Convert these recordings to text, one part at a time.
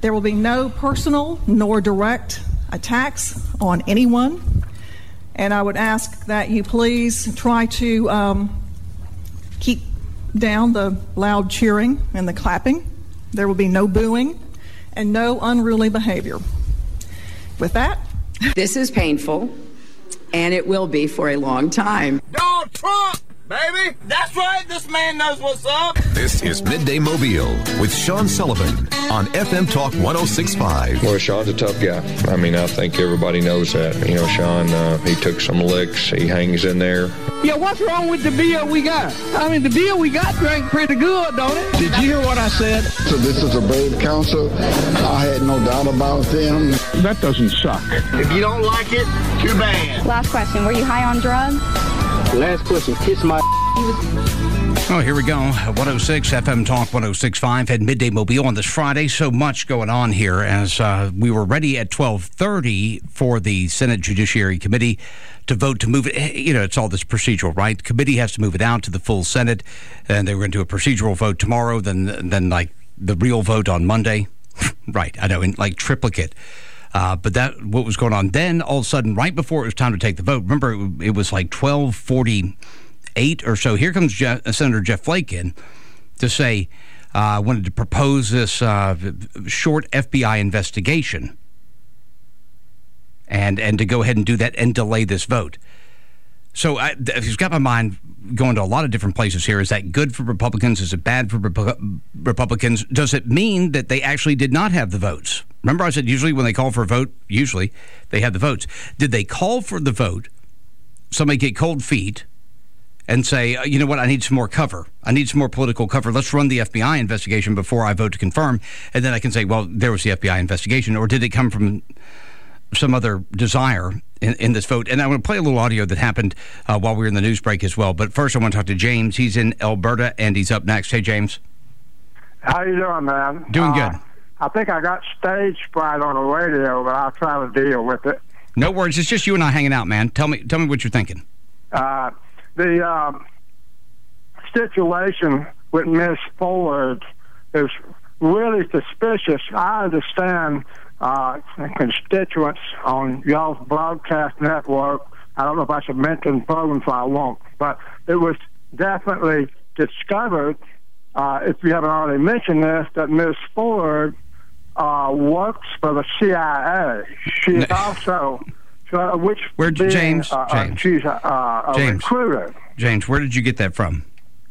There will be no personal nor direct attacks on anyone. And I would ask that you please try to keep down the loud cheering and the clapping. There will be no booing and no unruly behavior. With that, this is painful, and it will be for a long time. Donald Trump, baby! That's right, this man knows what's up! This is Midday Mobile with Sean Sullivan on FM Talk 106.5. Well, Sean's a tough guy. I mean, I think everybody knows that. You know, Sean, he took some licks. He hangs in there. Yeah, what's wrong with the beer we got? I mean, the beer we got drank pretty good, don't it? Did you hear what I said? So this is a brave council. I had no doubt about them. That doesn't suck. If you don't like it, too bad. Last question, were you high on drugs? Last question, kiss my... Oh, here we go. 106 FM Talk 106.5 at Midday Mobile on this Friday. So much going on here as we were ready at 12:30 for the Senate Judiciary Committee to vote to move it. You know, it's all this procedural, right? The committee has to move it out to the full Senate, and they were going to do a procedural vote tomorrow, then like the real vote on Monday. Right, I know, in like triplicate. But that what was going on. Then all of a sudden, right before it was time to take the vote, remember it was like 12:48 or so. Here comes Senator Jeff Flake in to say, wanted to propose this short FBI investigation and to go ahead and do that and delay this vote. So he's got my mind going to a lot of different places here. Is that good for Republicans? Is it bad for Republicans? Does it mean that they actually did not have the votes? Remember I said usually when they call for a vote, usually they have the votes. Did they call for the vote, somebody get cold feet, and say, you know what, I need some more cover. I need some more political cover. Let's run the FBI investigation before I vote to confirm. And then I can say, well, there was the FBI investigation. Or did it come from some other desire in this vote? And I want to play a little audio that happened while we were in the news break as well. But first I want to talk to James. He's in Alberta, and he's up next. Hey, James. How you doing, man? Doing good. I think I got stage fright on the radio, but I'll try to deal with it. No worries. It's just you and I hanging out, man. Tell me what you're thinking. The situation with Ms. Ford is really suspicious. I understand constituents on y'all's broadcast network. I don't know if I should mention programs, so I won't. But it was definitely discovered, if you haven't already mentioned this, that Ms. Ford works for the CIA. She is also... James? She's a recruiter. James, where did you get that from?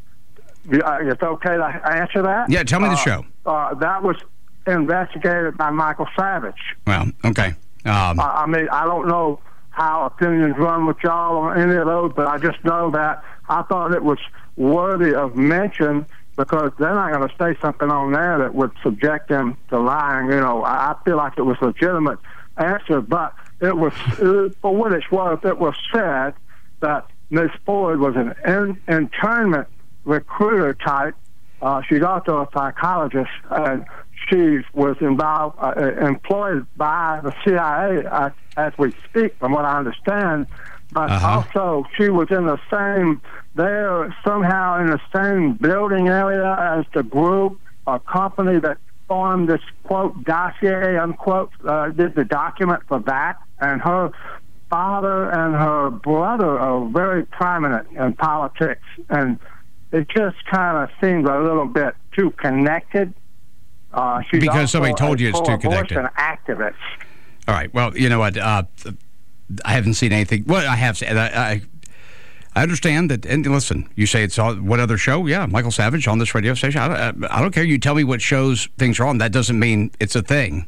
It's okay to answer that? Yeah, tell me the show. That was investigated by Michael Savage. Well, okay. I mean, I don't know how opinions run with y'all on any of those, but I just know that I thought it was worthy of mention because they're not going to say something on there that would subject them to lying. You know, I feel like it was a legitimate answer, but it was, for what it's worth, it was said that Ms. Ford was an internment recruiter type. She's also a psychologist, and she was involved, employed by the CIA as we speak, from what I understand. But also, she was in the same, they're somehow in the same building area as the group or company that formed this, quote, dossier, unquote, did the document for that. And her father and her brother are very prominent in politics. And it just kind of seems a little bit too connected. Because somebody told you it's too connected. An activist. All right. Well, you know what? I haven't seen anything. Well, I have seen. I understand that. And listen, you say it's on what other show? Yeah, Michael Savage on this radio station. I don't care. You tell me what shows things are on. That doesn't mean it's a thing.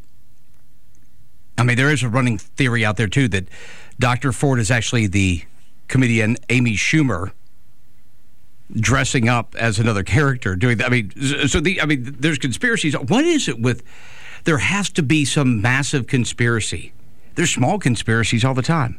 I mean, there is a running theory out there, too, that Dr. Ford is actually the comedian Amy Schumer dressing up as another character doing that. I mean, there's conspiracies. What is it with... There has to be some massive conspiracy. There's small conspiracies all the time.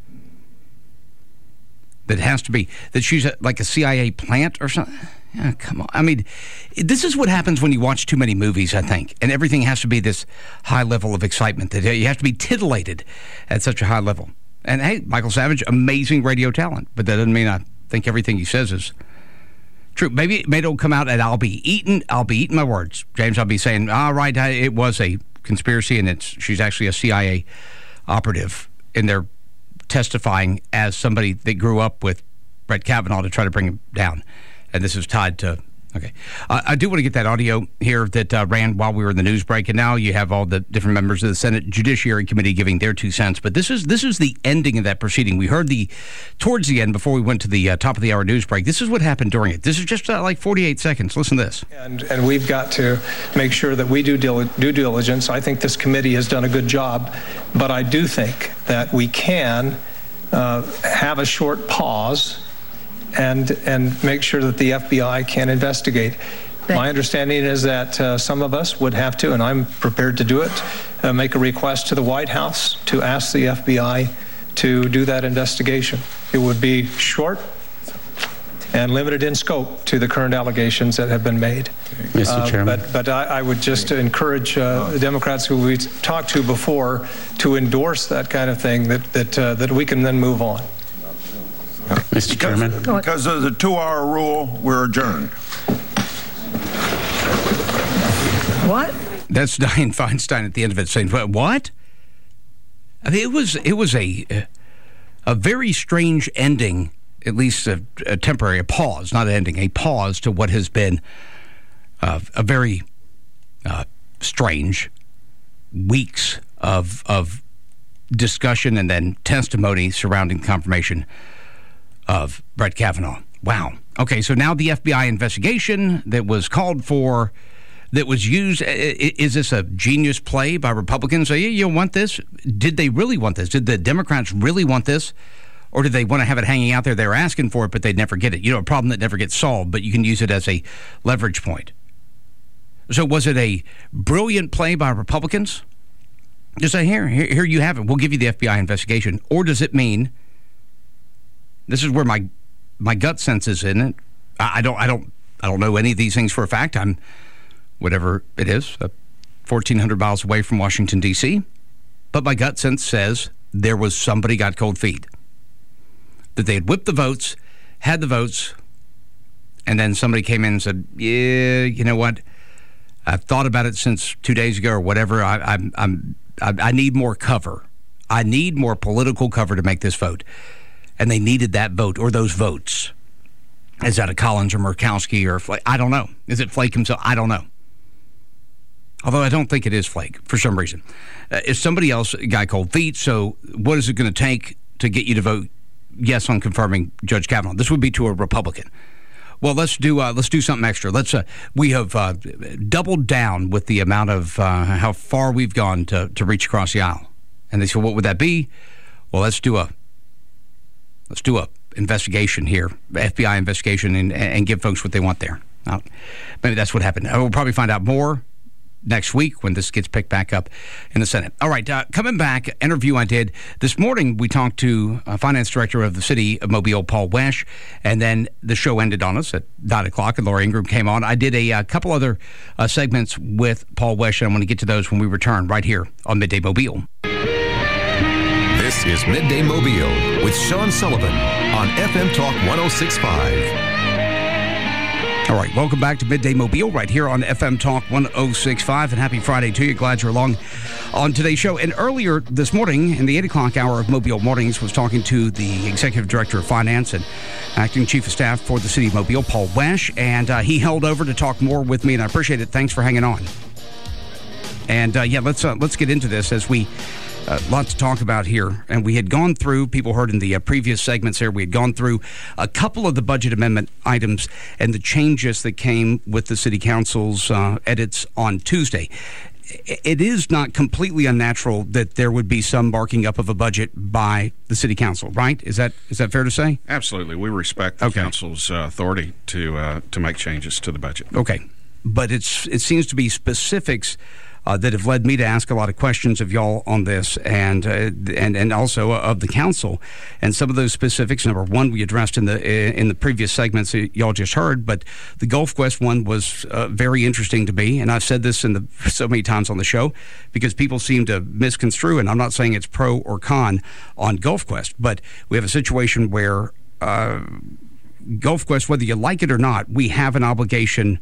That has to be... That she's like a CIA plant or something. Yeah, come on. I mean, this is what happens when you watch too many movies, I think. And everything has to be this high level of excitement. That you have to be titillated at such a high level. And, hey, Michael Savage, amazing radio talent. But that doesn't mean I think everything he says is true. Maybe it'll come out and I'll be eating my words. James, I'll be saying, all right, it was a conspiracy, and she's actually a CIA operative in there testifying as somebody that grew up with Brett Kavanaugh to try to bring him down. And this is tied to... Okay. I do want to get that audio here that ran while we were in the news break, and now you have all the different members of the Senate Judiciary Committee giving their 2 cents. But this is the ending of that proceeding. We heard towards the end, before we went to the top of the hour news break, this is what happened during it. This is just like 48 seconds. Listen to this. And we've got to make sure that we do due diligence. I think this committee has done a good job, but I do think that we can have a short pause and make sure that the FBI can investigate. My understanding is that some of us would have to, and I'm prepared to do it, make a request to the White House to ask the FBI to do that investigation. It would be short and limited in scope to the current allegations that have been made. Mr. Chairman. But I would just encourage the Democrats who we talked to before to endorse that kind of thing, that we can then move on. Mr. Chairman. Because of the 2-hour rule, we're adjourned. What? That's Dianne Feinstein at the end of it saying, what? I mean, it was a very strange ending, at least a temporary, a pause, not an ending, a pause to what has been a very strange weeks of discussion and then testimony surrounding confirmation of Brett Kavanaugh. Wow. Okay, so now the FBI investigation that was called for, that was used, is this a genius play by Republicans? So, you want this? Did they really want this? Did the Democrats really want this? Or did they want to have it hanging out there? They were asking for it, but they'd never get it. A problem that never gets solved, but you can use it as a leverage point. So was it a brilliant play by Republicans? Just say, here you have it. We'll give you the FBI investigation. Or does it mean... This is where my gut sense is in it. I don't know any of these things for a fact. I'm, whatever it is, 1,400 miles away from Washington, D.C. But my gut sense says there was somebody got cold feet. That they had whipped the votes, had the votes, and then somebody came in and said, yeah, you know what? I've thought about it since 2 days ago or whatever. I need more cover. I need more political cover to make this vote. And they needed that vote or those votes. Is that a Collins or Murkowski or Flake? I don't know. Is it Flake himself? I don't know. Although I don't think it is Flake for some reason. If somebody else got cold feet, so what is it going to take to get you to vote yes on confirming Judge Kavanaugh? This would be to a Republican. Well, let's do something extra. We have doubled down with the amount of how far we've gone to reach across the aisle. And they said, what would that be? Well, let's do a investigation here, FBI investigation, and give folks what they want there. Maybe that's what happened. We'll probably find out more next week when this gets picked back up in the Senate. All right, coming back, interview I did this morning, we talked to Finance Director of the City of Mobile, Paul Wesch, and then the show ended on us at 9 o'clock, and Laura Ingraham came on. I did a couple other segments with Paul Wesch, and I'm going to get to those when we return right here on Midday Mobile. This is Midday Mobile with Sean Sullivan on FM Talk 106.5. All right, welcome back to Midday Mobile right here on FM Talk 106.5, and happy Friday to you. Glad you're along on today's show. And earlier this morning, in the 8 o'clock hour of Mobile Mornings, was talking to the Executive Director of Finance and Acting Chief of Staff for the City of Mobile, Paul Wesch, and he held over to talk more with me, and I appreciate it. Thanks for hanging on. And let's get into this as we... lot to talk about here, and we had gone through, people heard in the previous segments here, we had gone through a couple of the budget amendment items and the changes that came with the City Council's edits on Tuesday. It is not completely unnatural that there would be some marking up of a budget by the City Council, right? Is that fair to say? Absolutely. We respect the Council's authority to make changes to the budget. Okay. But it seems to be specifics that have led me to ask a lot of questions of y'all on this and also of the council. And some of those specifics, number one, we addressed in the previous segments that y'all just heard, but the Gulf Quest one was very interesting to me. And I've said this so many times on the show because people seem to misconstrue, and I'm not saying it's pro or con on Gulf Quest, but we have a situation where Gulf Quest, whether you like it or not, we have an obligation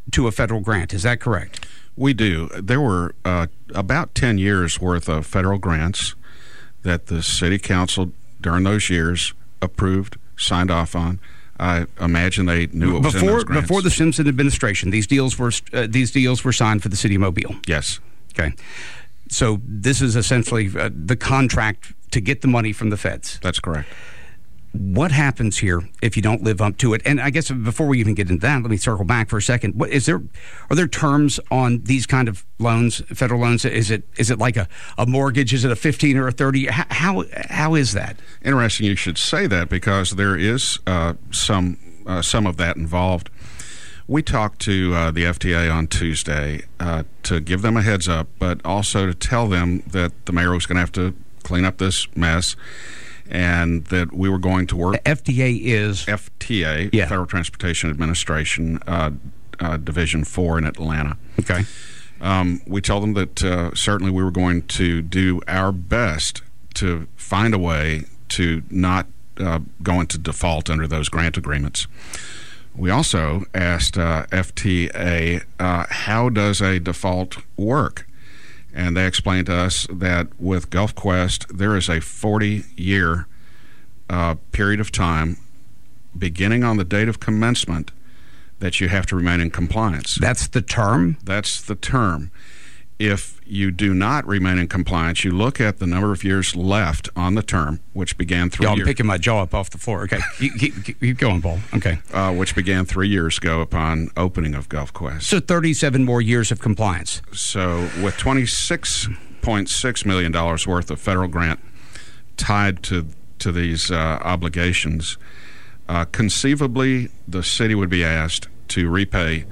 to a federal grant. Is that correct? We do. There were about 10 years worth of federal grants that the city council during those years approved, signed off on. I imagine they knew what was in those grants. Before the Simpson administration, these deals were signed for the city of Mobile. Yes. Okay. So this is essentially the contract to get the money from the feds. That's correct. What happens here if you don't live up to it? And I guess before we even get into that, let me circle back for a second. Are there terms on these kind of loans, federal loans? Is it like a mortgage? Is it a 15 or a 30? How is that? Interesting you should say that, because there is some of that involved. We talked to the FTA on Tuesday to give them a heads up, but also to tell them that the mayor was going to have to clean up this mess, and that we were going to work. The FTA is? FTA, yeah. Federal Transportation Administration, Division 4 in Atlanta. Okay. We told them that certainly we were going to do our best to find a way to not go into default under those grant agreements. We also asked FTA, how does a default work? And they explained to us that with Gulf Quest, there is a 40-year period of time, beginning on the date of commencement, that you have to remain in compliance. That's the term? That's the term. If you do not remain in compliance, you look at the number of years left on the term, which began 3 years. Y'all picking my jaw up off the floor. Okay, keep going, Paul. Okay. Which began 3 years ago upon opening of Gulf Quest. So 37 more years of compliance. So with $26.6 million worth of federal grant tied to these obligations, conceivably the city would be asked to repay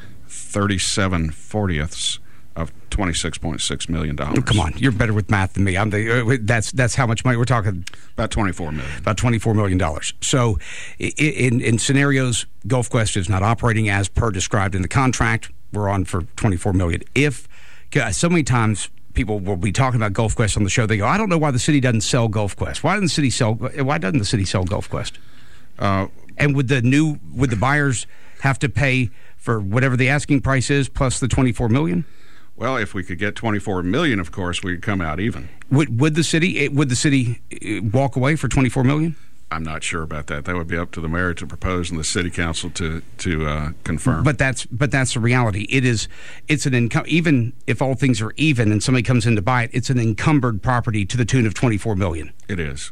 37/40ths of $26.6 million. Oh, come on, you're better with math than me. That's how much money we're talking. About $24 million. About $24 million. So, in scenarios, Gulf Quest is not operating as per described in the contract. We're on for $24 million. So many times people will be talking about Gulf Quest on the show, they go, "I don't know why the city doesn't sell Gulf Quest. Why doesn't the city sell Gulf Quest?" And would the buyers have to pay for whatever the asking price is plus the $24 million? Well, if we could get $24 million, of course, we'd come out even. Would the city walk away for $24 million? I'm not sure about that. That would be up to the mayor to propose and the city council to confirm. But that's the reality. It's an income. Even if all things are even and somebody comes in to buy it, it's an encumbered property to the tune of $24 million. It is.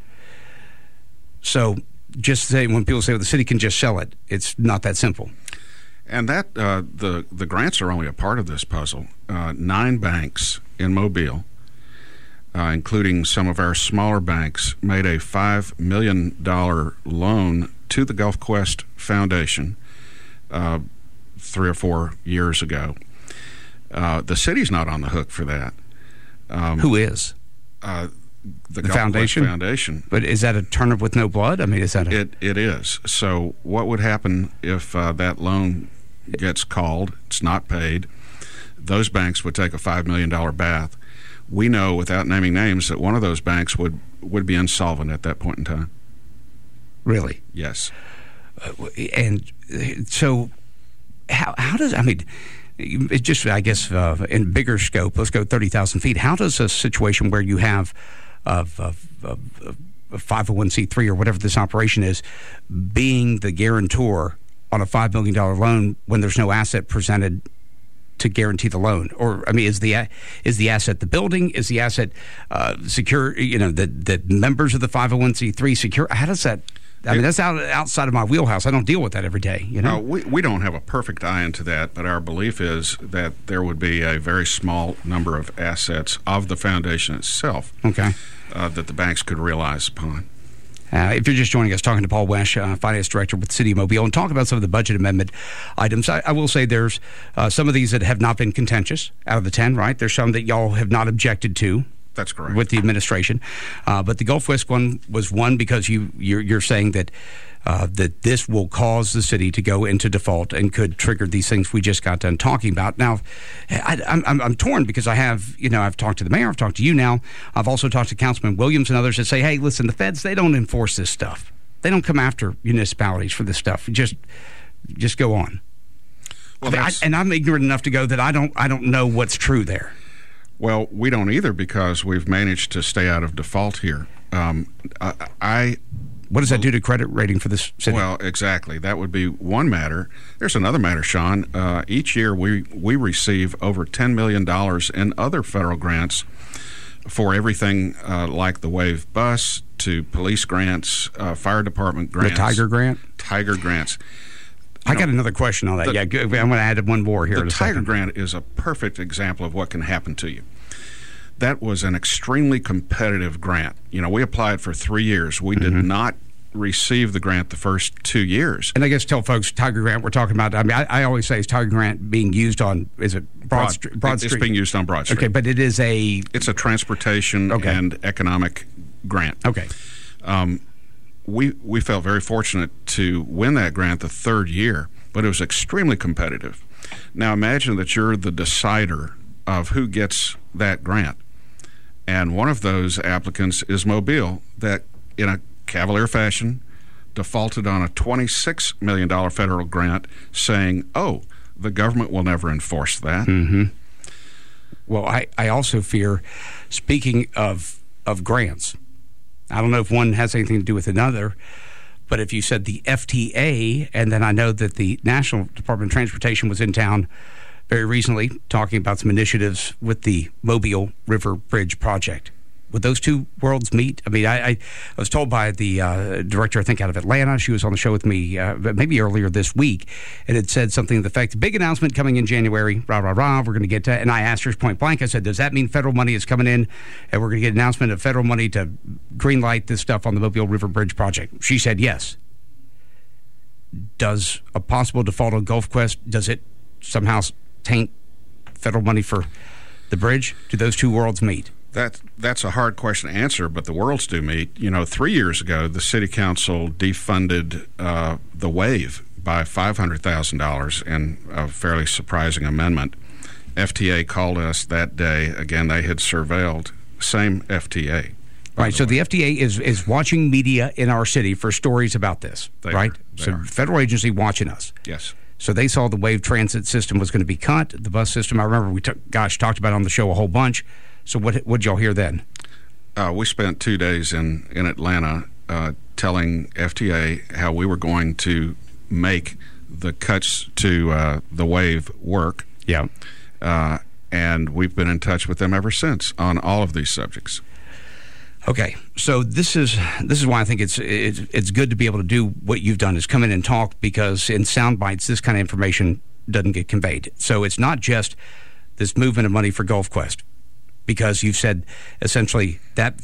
So just say when people say, well, the city can just sell it, it's not that simple. And that the grants are only a part of this puzzle. 9 banks in Mobile, including some of our smaller banks, made a $5 million loan to the Gulf Quest Foundation 3 or 4 years ago. The city's not on the hook for that. Who is? The Gulf Foundation? Quest Foundation. But is that a turnip with no blood? I mean, is that It is. So what would happen if that loan gets called, it's not paid, those banks would take a $5 million bath. We know, without naming names, that one of those banks would be insolvent at that point in time. Really? Yes. And so how does, I mean, it just, I guess, in bigger scope, let's go 30,000 feet. How does a situation where you have a 501c3 or whatever this operation is, being the guarantor on a $5 million loan when there's no asset presented to guarantee the loan? Or, I mean, is the asset the building? Is the asset secure? You know, the members of the 501c3 secure? How does that? I mean, that's outside of my wheelhouse. I don't deal with that every day. You know, we don't have a perfect eye into that, but our belief is that there would be a very small number of assets of the foundation itself. Okay. That the banks could realize upon. If you're just joining us, talking to Paul Wesch, Finance Director with the City of Mobile, and talk about some of the budget amendment items. I will say there's some of these that have not been contentious out of the 10, right? There's some that y'all have not objected to. That's correct. With the administration. But the Gulf West one was one because you're saying that that this will cause the city to go into default and could trigger these things we just got done talking about. Now, I'm torn because I've talked to the mayor, I've talked to you now. I've also talked to Councilman Williams and others that say, hey, listen, the feds, they don't enforce this stuff. They don't come after municipalities for this stuff. Just go on. Well, and I'm ignorant enough to go that I don't know what's true there. Well, we don't either because we've managed to stay out of default here. What does that do to credit rating for this city? Well, exactly. That would be one matter. There's another matter, Sean. Each year we receive over $10 million in other federal grants for everything like the WAVE bus to police grants, fire department grants. The Tiger grant? Tiger grants. I got another question on that. I'm going to add one more here. The Tiger grant is a perfect example of what can happen to you. That was an extremely competitive grant. We applied for 3 years. We did not receive the grant the first 2 years. And I guess tell folks, Tiger grant we're talking about, I always say, is Tiger grant being used on, is it Broad Street? It's being used on Broad Street. Okay, but it's a transportation and economic grant. Okay. We felt very fortunate to win that grant the third year, but it was extremely competitive. Now imagine that you're the decider of who gets that grant. And one of those applicants is Mobile, that in a cavalier fashion defaulted on a $26 million federal grant saying, the government will never enforce that. Mm-hmm. Well, I also fear, speaking of grants, I don't know if one has anything to do with another, but if you said the FTA, and then I know that the National Department of Transportation was in town very recently talking about some initiatives with the Mobile River Bridge project. Would those two worlds meet? I was told by the director, I think, out of Atlanta. She was on the show with me maybe earlier this week, and it said something to the effect, big announcement coming in January, rah, rah, rah, we're going to get to, and I asked her point blank, I said, does that mean federal money is coming in, and we're going to get an announcement of federal money to greenlight this stuff on the Mobile River Bridge project? She said yes. Does a possible default on Gulf Quest, does it somehow taint federal money for the bridge? Do those two worlds meet? That's a hard question to answer, but the worlds do meet. 3 years ago, the city council defunded the WAVE by $500,000 in a fairly surprising amendment. FTA called us that day. Again, they had surveilled, same FTA. Right, so the FTA is watching media in our city for stories about this, right? So federal agency watching us. Yes. So they saw the WAVE transit system was going to be cut, the bus system. I remember we talked about it on the show a whole bunch. So what did y'all hear then? We spent 2 days in Atlanta telling FTA how we were going to make the cuts to the WAVE work. Yeah. And we've been in touch with them ever since on all of these subjects. Okay, so this is why I think it's good to be able to do what you've done, is come in and talk, because in sound bites this kind of information doesn't get conveyed. So it's not just this movement of money for Gulf Quest, because you've said essentially that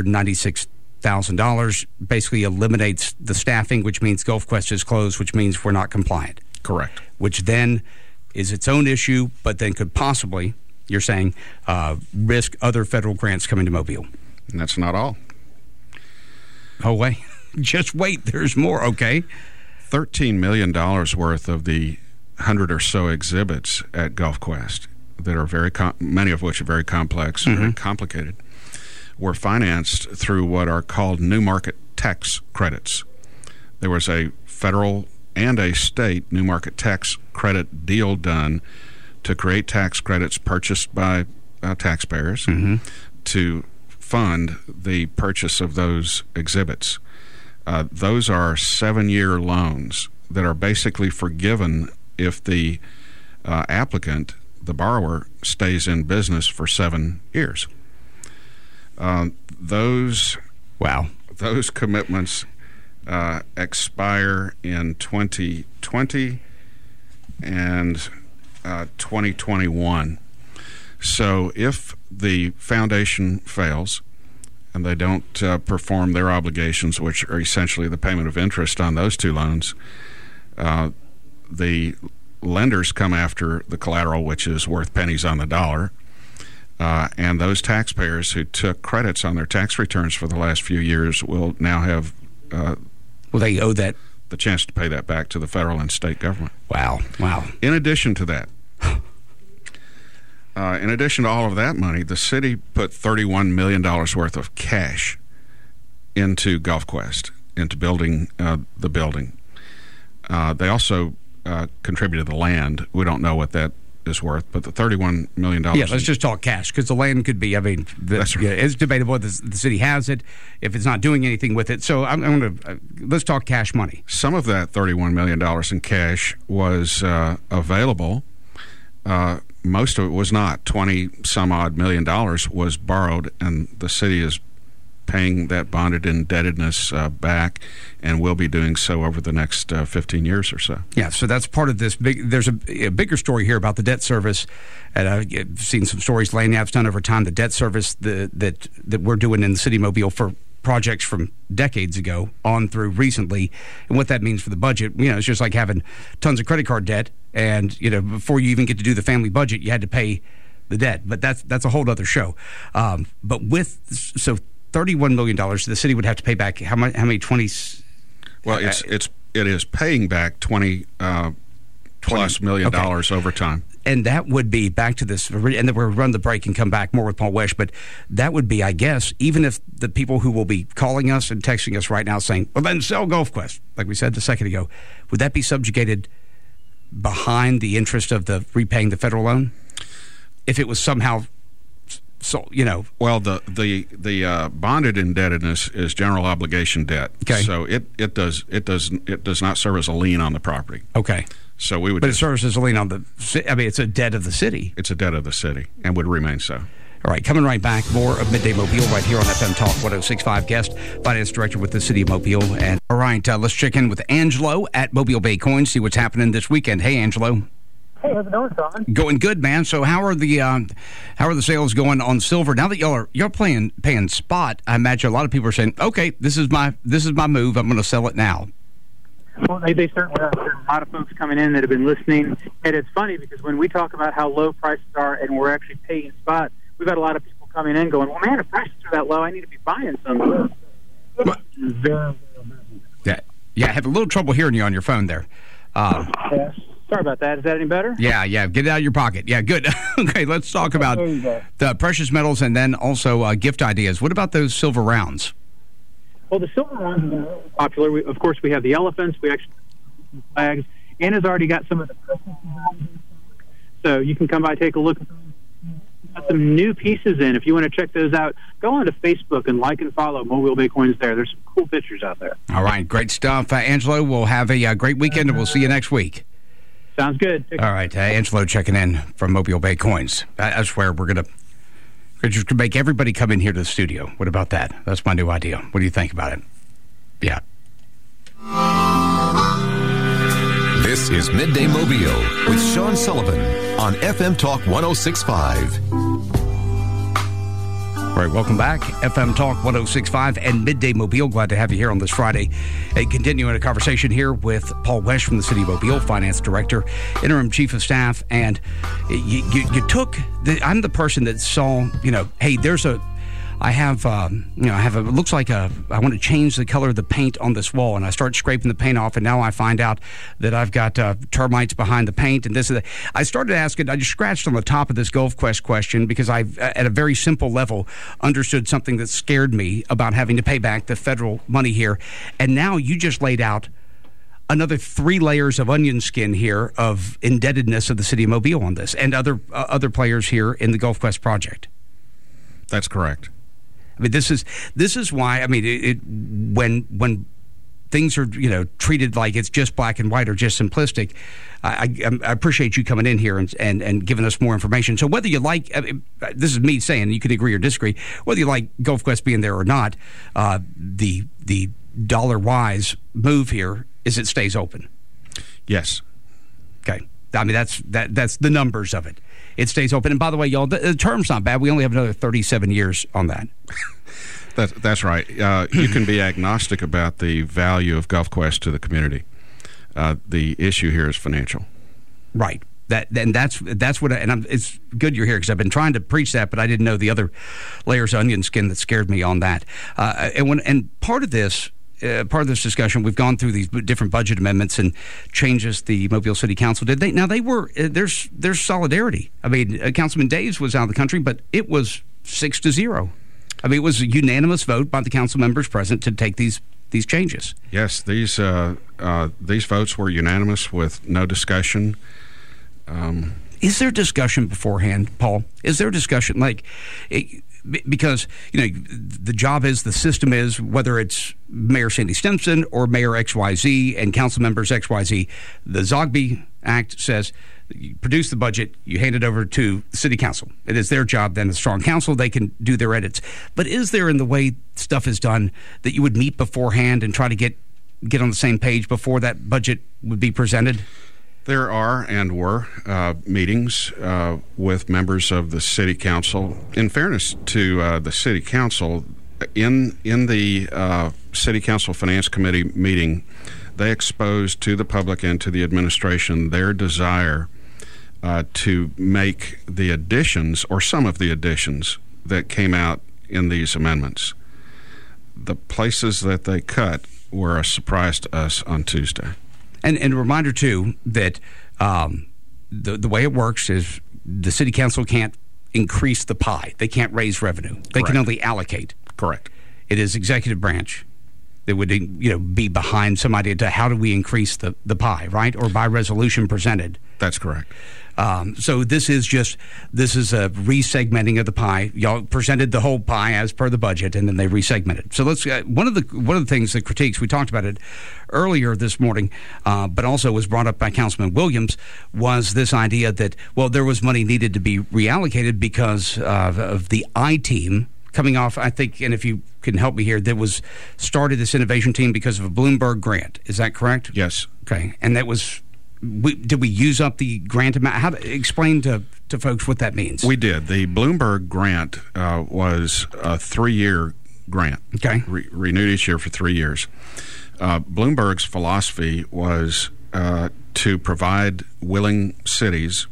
$496,000 basically eliminates the staffing, which means Gulf Quest is closed, which means we're not compliant. Correct. Which then is its own issue, but then could possibly, you're saying, risk other federal grants coming to Mobile. And that's not all. Oh, wait. Just wait. There's more, okay? $13 million worth of the 100 or so exhibits at Gulf Quest that are many of which are very complex, very complicated, were financed through what are called new market tax credits. There was a federal and a state new market tax credit deal done to create tax credits purchased by taxpayers to fund the purchase of those exhibits. Those are 7-year loans that are basically forgiven if the applicant, the borrower, stays in business for 7 years. Those commitments expire in 2020 and 2021. So if the foundation fails and they don't perform their obligations, which are essentially the payment of interest on those two loans, the lenders come after the collateral, which is worth pennies on the dollar, and those taxpayers who took credits on their tax returns for the last few years will now have they owe that the chance to pay that back to the federal and state government. Wow. In addition to that, in addition to all of that money, the city put $31 million worth of cash into Gulf Quest, into building the building. They also contributed the land. We don't know what that is worth, but the $31 million. Yeah, let's just talk cash, because the land could be, that's right. It's debatable whether the city has it, if it's not doing anything with it. So I'm going to, let's talk cash money. Some of that $31 million in cash was available. Most of it was not. 20-some-odd million dollars was borrowed, and the city is paying that bonded indebtedness back, and will be doing so over the next 15 years or so. Yeah, so that's part of this. There's a bigger story here about the debt service, and I've seen some stories Lagniapp's done over time. The debt service that we're doing in the city of Mobile for projects from decades ago on through recently, and what that means for the budget. It's just like having tons of credit card debt, and before you even get to do the family budget, you had to pay the debt. But that's a whole other show. But $31 million, the city would have to pay back how many 20? Well, it is paying back $20+ million over time. And that would be back to this, and then we'll run the break and come back more with Paul Wesch, but that would be, I guess, even if the people who will be calling us and texting us right now saying, well, then sell GulfQuest, like we said a second ago, would that be subjugated behind the interest of the repaying the federal loan? If it was somehow... So, well, the bonded indebtedness is general obligation debt. Okay. So it does not serve as a lien on the property. Okay. So we would. But it serves as a lien on it's a debt of the city. It's a debt of the city, and would remain so. All right, coming right back, more of Midday Mobile right here on FM Talk 106.5. Guest, Finance Director with the City of Mobile. And all right, let's check in with Angelo at Mobile Bay Coins, see what's happening this weekend. Hey, Angelo. Hey, how's it going, Sean? Going good, man. So how are the sales going on silver now that you're paying spot? I imagine a lot of people are saying, okay, this is my move. I'm going to sell it now. Well, they certainly are. There's a lot of folks coming in that have been listening, and it's funny because when we talk about how low prices are and we're actually paying spot, we've had a lot of people coming in going, well, man, if prices are that low, I need to be buying some. Yeah, I have a little trouble hearing you on your phone there. Yes. Sorry about that. Is that any better? Yeah. Get it out of your pocket. Yeah, good. Okay, let's talk about the precious metals and then also gift ideas. What about those silver rounds? Well, the silver rounds are really popular. Of course, we have the elephants. We actually have some flags. Anna's already got some of the Christmas designs. So you can come by, take a look at them. Got some new pieces in. If you want to check those out, go onto Facebook and like and follow Mobile Bay Coins there. There's some cool pictures out there. All right, great stuff. Angelo, we'll have a great weekend, and we'll see you next week. Sounds good. All right, Angelo checking in from Mobile Bay Coins. I swear we're going to make everybody come in here to the studio. What about that? That's my new idea. What do you think about it? Yeah. This is Midday Mobile with Sean Sullivan on FM Talk 106.5. All right, welcome back. FM Talk 106.5 and Midday Mobile. Glad to have you here on this Friday. Continuing a conversation here with Paul Wesch from the City of Mobile, Finance Director, Interim Chief of Staff. And I'm the person that saw, hey, I have it looks like I want to change the color of the paint on this wall, and I start scraping the paint off, and now I find out that I've got termites behind the paint, and this and that. I started asking, I just scratched on the top of this GulfQuest question because I've, at a very simple level, understood something that scared me about having to pay back the federal money here, and now you just laid out another 3 layers of onion skin here of indebtedness of the City of Mobile on this, and other players here in the GulfQuest project. That's correct. I mean, this is why. I mean, when things are treated like it's just black and white or just simplistic, I appreciate you coming in here and giving us more information. So whether you like, this is me saying, you could agree or disagree, whether you like GulfQuest being there or not, the dollar-wise move here is it stays open. Yes. Okay. I mean, that's the numbers of it. It stays open. And by the way, y'all, the term's not bad. We only have another 37 years on that. That's right. You can be agnostic about the value of GulfQuest to the community. The issue here is financial. Right. That's what. It's good you're here because I've been trying to preach that, but I didn't know the other layers of onion skin that scared me on that. And part of this discussion, we've gone through these different budget amendments and changes the Mobile City Council did. There's solidarity. I mean, Councilman Daves was out of the country, but it was 6-0. I mean, it was a unanimous vote by the council members present to take these these changes. Yes, these votes were unanimous with no discussion. Is there discussion beforehand, Paul? Is there discussion because the job is, the system is, whether it's Mayor Sandy Stimson or Mayor XYZ and council members XYZ, the Zogby Act says you produce the budget, you hand it over to the city council. It is their job then, a strong council, they can do their edits. But is there, in the way stuff is done, that you would meet beforehand and try to get on the same page before that budget would be presented? There are and were meetings with members of the city council. In fairness to the city council, in the city council finance committee meeting, they exposed to the public and to the administration their desire to make the additions, or some of the additions, that came out in these amendments. The places that they cut were a surprise to us on Tuesday. And a reminder, too, that the way it works is the city council can't increase the pie. They can't raise revenue. They can only allocate. Correct. It is executive branch that would be behind some idea to how do we increase the pie, right? Or by resolution presented. That's correct. So this is a resegmenting of the pie. Y'all presented the whole pie as per the budget, and then they resegmented. So let's one of the things, the critiques, we talked about it earlier this morning, but also was brought up by Councilman Williams, was this idea that, well, there was money needed to be reallocated because of the I-team coming off, I think, and if you can help me here, that was started this innovation team because of a Bloomberg grant. Is that correct? Yes. Okay, and that was. Did we use up the grant amount? Explain to folks what that means. We did. The Bloomberg grant was a 3-year grant. Okay. Renewed each year for 3 years. Bloomberg's philosophy was to provide willing cities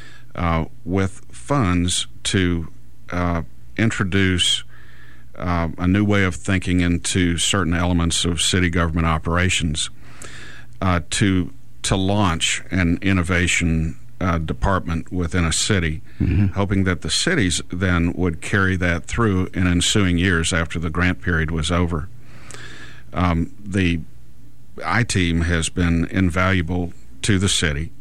with funds to introduce a new way of thinking into certain elements of city government operations, to launch an innovation department within a city, hoping that the cities then would carry that through in ensuing years after the grant period was over. The I-team has been invaluable to the city.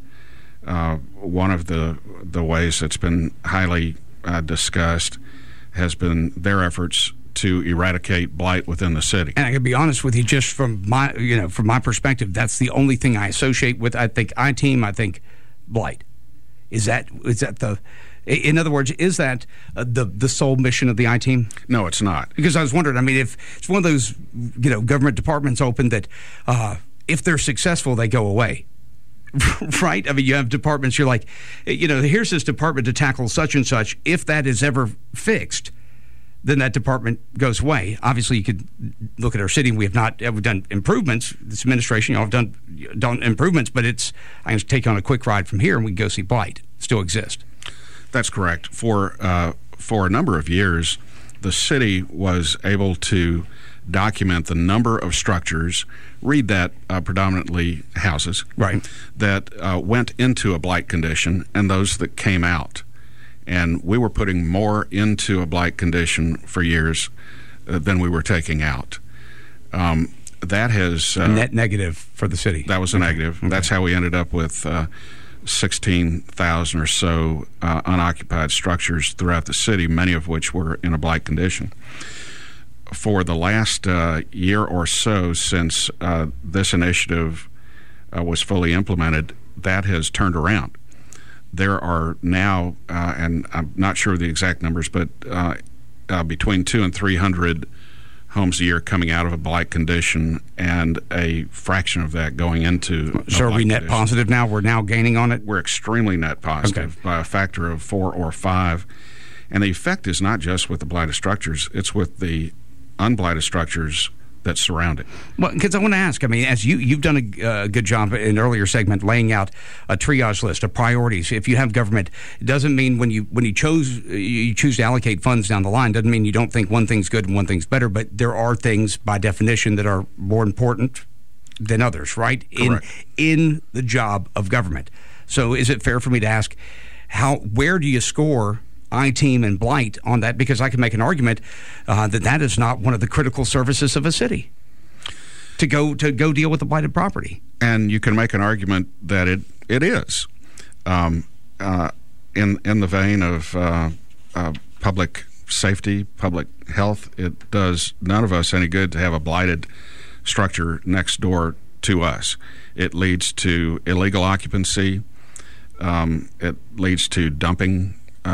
One of the ways that's been highly discussed has been their efforts to eradicate blight within the city. And I can be honest with you, just from my perspective, that's the only thing I associate with. I think I-team. I think blight. Is that the? In other words, is that the sole mission of the I-team? No, it's not. Because I was wondering. I mean, if it's one of those government departments open that if they're successful, they go away. Right? I mean, you have departments. You're like, here's this department to tackle such and such. If that is ever fixed, then that department goes away. Obviously, you could look at our city. We've done improvements. This administration, y'all have done improvements, but I can take on a quick ride from here, and we can go see blight still exist. That's correct. For a number of years, the city was able to document the number of structures, read that predominantly houses, right, that went into a blight condition, and those that came out. And we were putting more into a blight condition for years than we were taking out. That has... net negative for the city. That was a negative. Okay. That's how we ended up with 16,000 or so unoccupied structures throughout the city, many of which were in a blight condition. For the last year or so since this initiative was fully implemented, that has turned around. There are now, and I'm not sure of the exact numbers, but between 200 and 300 homes a year coming out of a blight condition, and a fraction of that going into. So are we net positive now? We're now gaining on it? We're extremely net positive by a factor of 4 or 5. And the effect is not just with the blighted structures, it's with the unblighted structures that surround it. Well, because I want to ask, I mean, as you've done a good job in an earlier segment laying out a triage list of priorities. If you have government, it doesn't mean when you choose to allocate funds down the line, doesn't mean you don't think one thing's good and one thing's better, but there are things by definition that are more important than others, right? Correct. In the job of government. So is it fair for me to ask, where do you score I-team and blight on that? Because I can make an argument that is not one of the critical services of a city. to go deal with the blighted property. And you can make an argument that it is in the vein of public safety, public health. It does none of us any good to have a blighted structure next door to us. It leads to illegal occupancy. It leads to dumping.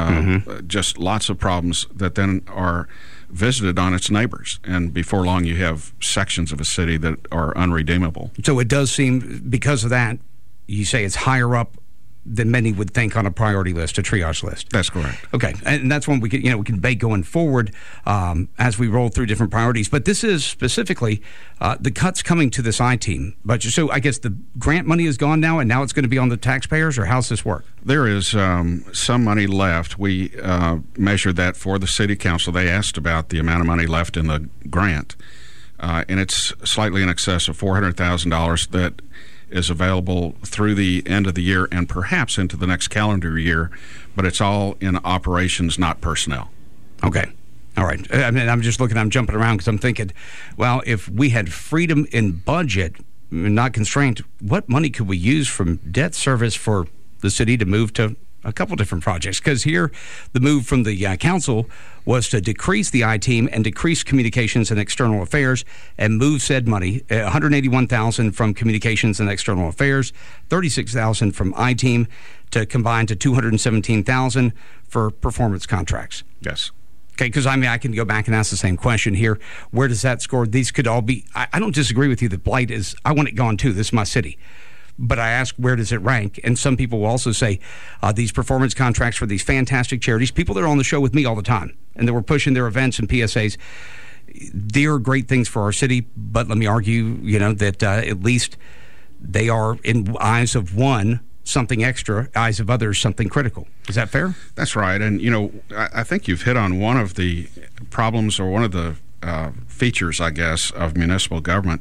Just lots of problems that then are visited on its neighbors, and before long you have sections of a city that are unredeemable. So it does seem, because of that, you say it's higher up than many would think on a priority list, a triage list. That's correct. Okay, and that's one we can debate going forward as we roll through different priorities. But this is specifically the cuts coming to this I-Team budget. So I guess the grant money is gone now, and now it's going to be on the taxpayers, or how's this work? There is some money left. We measured that for the city council. They asked about the amount of money left in the grant, and it's slightly in excess of $400,000 that is available through the end of the year and perhaps into the next calendar year, but it's all in operations, not personnel. Okay. All right. I mean, I'm jumping around because I'm thinking, well, if we had freedom in budget, not constrained, what money could we use from debt service for the city to move to a couple different projects? Because here, the move from the council was to decrease the I-Team and decrease communications and external affairs and move said money, $181,000 from communications and external affairs, $36,000 from I-Team, to combine to $217,000 for performance contracts. Yes. Okay, because I can go back and ask the same question here. Where does that score? These could all be. I don't disagree with you that blight is. I want it gone too. This is my city. But I ask, where does it rank? And some people will also say these performance contracts for these fantastic charities, people that are on the show with me all the time, and that were pushing their events and PSAs, they're great things for our city. But let me argue, that at least they are, in eyes of one, something extra, eyes of others, something critical. Is that fair? That's right. And, I think you've hit on one of the problems, or one of the features, I guess, of municipal government,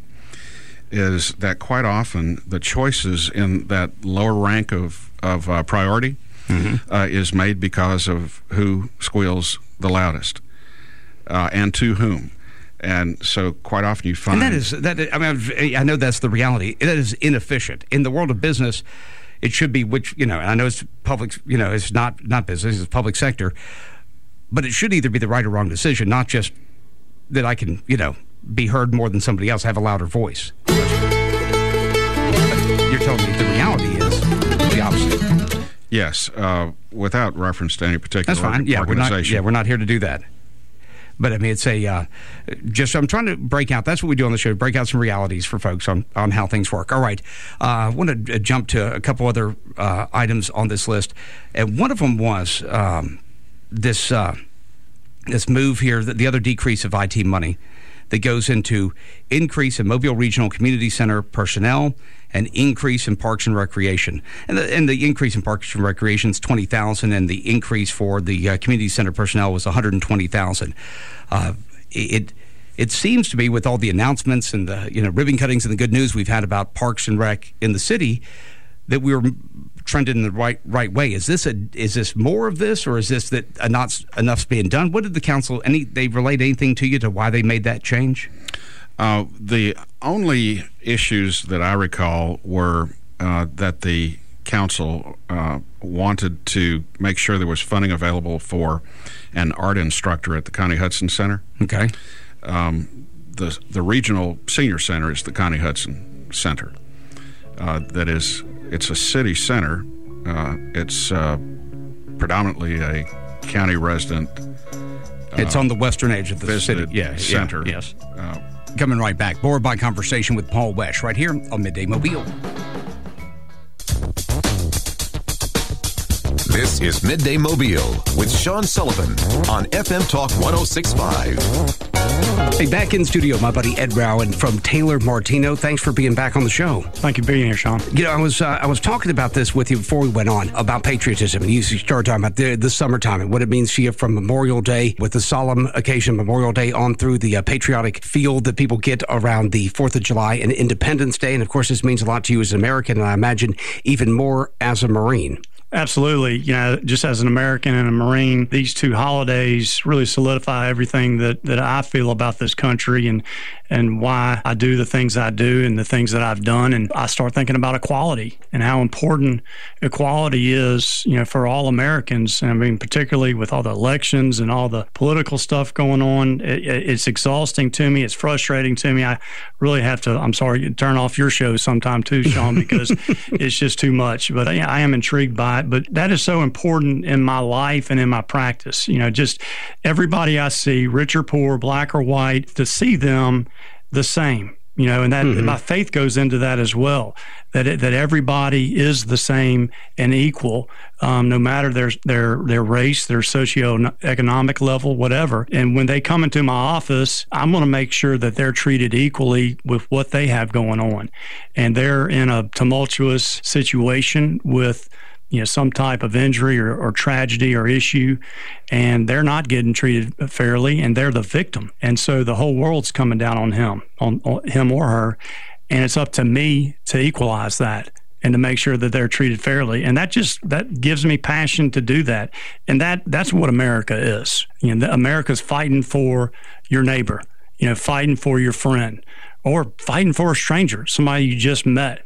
is that quite often the choices in that lower rank of priority is made because of who squeals the loudest and to whom. And so quite often you find... And I know that's the reality. That is inefficient. In the world of business, it should be I know it's public, it's not business, it's public sector, but it should either be the right or wrong decision, not just that I can, be heard more than somebody else, have a louder voice. But you're telling me the reality is the opposite. Yes, without reference to any particular organization. That's fine. We're not here to do that. But I mean, it's I'm trying to break out. That's what we do on the show, break out some realities for folks on how things work. All right. I want to jump to a couple other items on this list. And one of them was this move here, the other decrease of IT money that goes into increase in Mobile Regional Community Center personnel and increase in Parks and Recreation. And the increase in Parks and Recreation is $20,000, and the increase for the Community Center personnel was $120,000. It seems to be, with all the announcements and the ribbon cuttings and the good news we've had about Parks and Rec in the city, that we were trending in the right way. Is this more of this, or is this that enough's being done? What did the council, they relate anything to you to why they made that change? The only issues that I recall were that the council wanted to make sure there was funding available for an art instructor at the Connie Hudson Center. Okay. The regional senior center is the Connie Hudson Center. It's a city center. It's predominantly a county resident. It's on the western edge of the city. Center. Yes. Coming right back. More by conversation with Paul Wesch right here on Midday Mobile. This is Midday Mobile with Sean Sullivan on FM Talk 106.5. Hey, back in studio, my buddy Ed Rowan from Taylor Martino. Thanks for being back on the show. Thank you for being here, Sean. I was talking about this with you before we went on, about patriotism, and you started talking about the summertime and what it means to you from Memorial Day, with the solemn occasion Memorial Day, on through the patriotic feel that people get around the 4th of July and Independence Day. And of course, this means a lot to you as an American, and I imagine even more as a Marine. Absolutely. You know, just as an American and a Marine, these two holidays really solidify everything that I feel about this country and why I do the things I do and the things that I've done. And I start thinking about equality and how important equality is, you know, for all Americans. And I mean, particularly with all the elections and all the political stuff going on, it's exhausting to me. It's frustrating to me. I really have to, I'm sorry, turn off your show sometime too, Sean, because it's just too much. But I am intrigued by it. But that is so important in my life and in my practice. You know, just everybody I see, rich or poor, black or white, to see them the same, you know, and that my faith goes into that as well, that everybody is the same and equal, no matter their race, their socioeconomic level, whatever. And when they come into my office, I'm going to make sure that they're treated equally with what they have going on. And they're in a tumultuous situation with, you know, some type of injury or tragedy or issue, and they're not getting treated fairly, and they're the victim. And so the whole world's coming down on him or her, and it's up to me to equalize that and to make sure that they're treated fairly. And that gives me passion to do that. And that's what America is. You know, America's fighting for your neighbor, you know, fighting for your friend, or fighting for a stranger, somebody you just met.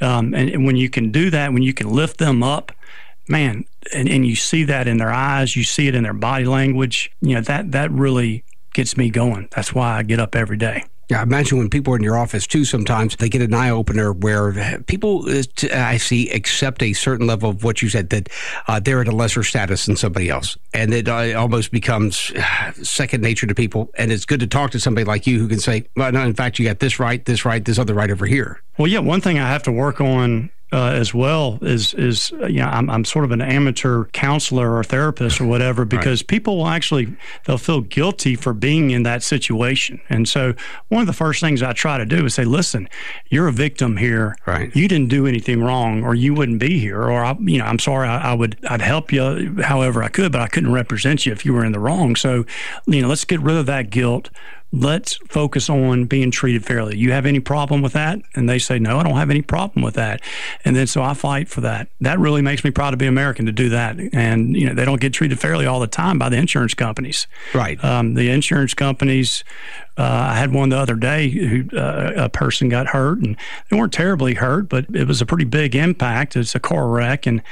And when you can do that, when you can lift them up, man, and you see that in their eyes, you see it in their body language, you know, that really gets me going. That's why I get up every day. Yeah, I imagine when people are in your office, too, sometimes they get an eye-opener where people, I see, accept a certain level of what you said, that they're at a lesser status than somebody else. And it almost becomes second nature to people. And it's good to talk to somebody like you who can say, well, no, in fact, you got this right, this other right over here. Well, yeah, one thing I have to work on as well is you know, I'm sort of an amateur counselor or therapist or whatever, because people will they'll feel guilty for being in that situation. And so one of the first things I try to do is say, listen, you're a victim here. Right. You didn't do anything wrong, or you wouldn't be here, or I'm sorry, I'd help you however I could, but I couldn't represent you if you were in the wrong. So, you know, let's get rid of that guilt. Let's focus on being treated fairly. You have any problem with that? And they say, no, I don't have any problem with that. And then so I fight for that. That really makes me proud to be American, to do that. And, you know, they don't get treated fairly all the time by the insurance companies. Right. The insurance companies, I had one the other day who a person got hurt, and they weren't terribly hurt, but it was a pretty big impact. It's a car wreck, and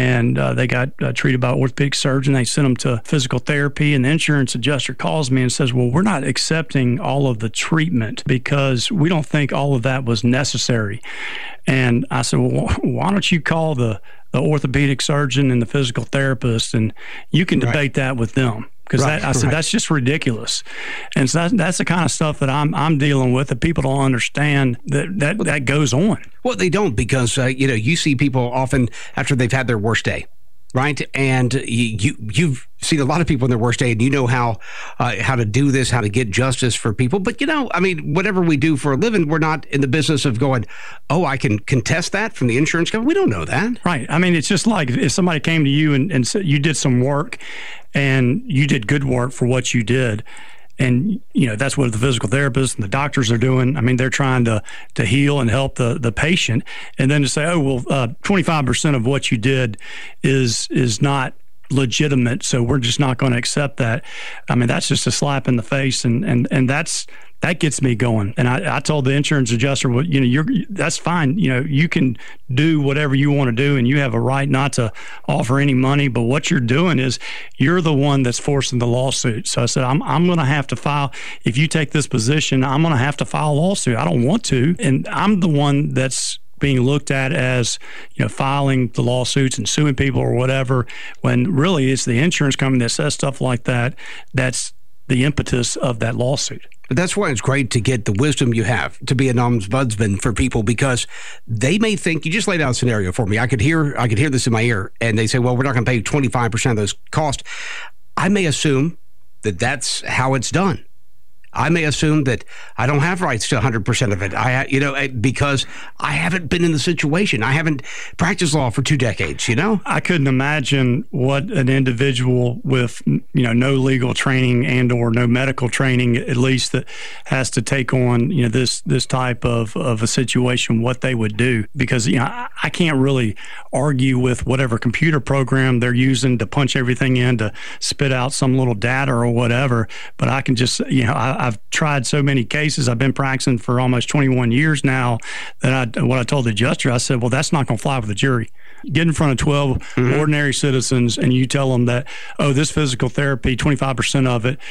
they got treated by an orthopedic surgeon. They sent them to physical therapy, and the insurance adjuster calls me and says, well, we're not accepting all of the treatment because we don't think all of that was necessary. And I said, well, why don't you call the orthopedic surgeon and the physical therapist, and you can debate that with them. Because I said, that's just ridiculous. And so that's the kind of stuff that I'm dealing with, that people don't understand that goes on. Well, they don't, because, you know, you see people often after they've had their worst day, right? And you've seen a lot of people in their worst day, and you know how to do this, how to get justice for people. But, you know, I mean, whatever we do for a living, we're not in the business of going, oh, I can contest that from the insurance company. We don't know that. Right. I mean, it's just like if somebody came to you and said you did some work, and you did good work for what you did. And, you know, that's what the physical therapists and the doctors are doing. I mean, they're trying to heal and help the patient. And then to say, oh, well, 25% of what you did is not legitimate, so we're just not going to accept that. I mean, that's just a slap in the face, and that gets me going. And I told the insurance adjuster, well, you know, that's fine. You know, you can do whatever you want to do, and you have a right not to offer any money. But what you're doing is you're the one that's forcing the lawsuit. So I said, I'm going to have to file. If you take this position, I'm going to have to file a lawsuit. I don't want to, and I'm the one that's being looked at as, you know, filing the lawsuits and suing people or whatever, when really it's the insurance company that says stuff like that. That's the impetus of that lawsuit. But that's why it's great to get the wisdom you have to be an ombudsman for people, because they may think, you just laid out a scenario for me. I could hear this in my ear, and they say, well, we're not going to pay 25% of those costs. I may assume that that's how it's done. I may assume that I don't have rights to 100% of it. Because I haven't been in the situation. I haven't practiced law for 2 decades. I couldn't imagine what an individual with no legal training and or no medical training, at least, that has to take on this type of a situation, what they would do. Because I can't really argue with whatever computer program they're using to punch everything in to spit out some little data or whatever. But I can just I've tried so many cases. I've been practicing for almost 21 years now that what I told the adjuster, I said, well, that's not going to fly with the jury. Get in front of 12 ordinary citizens and you tell them that, this physical therapy, 25% of it,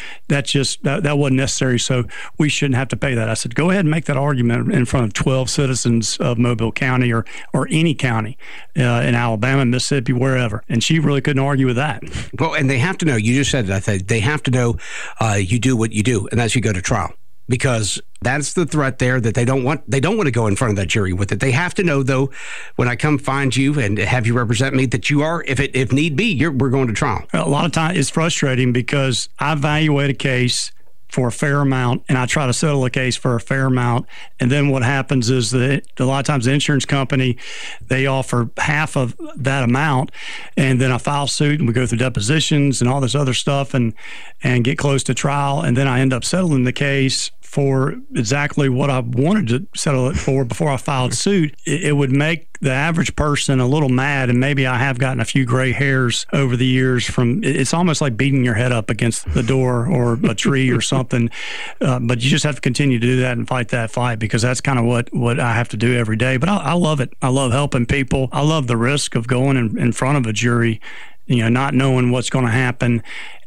that wasn't necessary, so we shouldn't have to pay that. I said, go ahead and make that argument in front of 12 citizens of Mobile County or any county in Alabama, Mississippi, wherever. And she really couldn't argue with that. Well, and they have to know, you just said it, I think, they have to know you do what you do, and that's you go to trial. Because that's the threat there, that they don't want to go in front of that jury with it. They have to know, though, when I come find you and have you represent me, that you are, if need be, we're going to trial. A lot of times it's frustrating because I evaluate a case for a fair amount, and I try to settle a case for a fair amount. And then what happens is that a lot of times the insurance company, they offer half of that amount, and then I file suit and we go through depositions and all this other stuff and get close to trial, and then I end up settling the case for exactly what I wanted to settle it for before I filed suit. It would make the average person a little mad, and maybe I have gotten a few gray hairs over the years from, it's almost like beating your head up against the door or a tree or something. But you just have to continue to do that and fight that fight, because that's kind of what I have to do every day. But I love it. I love helping people. I love the risk of going in front of a jury, not knowing what's going to happen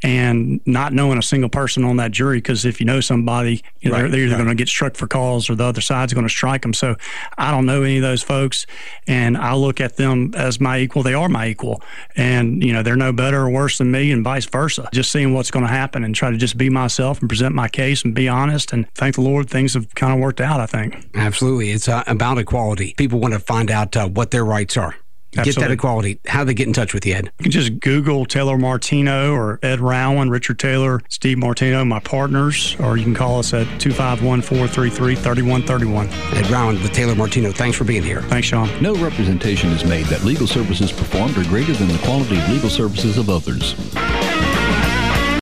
and not knowing a single person on that jury, because if you know somebody, they're either going to get struck for cause or the other side's going to strike them. So I don't know any of those folks, and I look at them as my equal. They are my equal, and they're no better or worse than me, and vice versa. Just seeing what's going to happen and try to just be myself and present my case and be honest, and thank the Lord things have kind of worked out, I think. Absolutely. It's about equality. People want to find out what their rights are. Absolutely. Get that equality. How do they get in touch with you, Ed? You can just Google Taylor Martino or Ed Rowan, Richard Taylor, Steve Martino, my partners, or you can call us at 251-433-3131. Ed Rowan with Taylor Martino. Thanks for being here. Thanks, Sean. No representation is made that legal services performed are greater than the quality of legal services of others.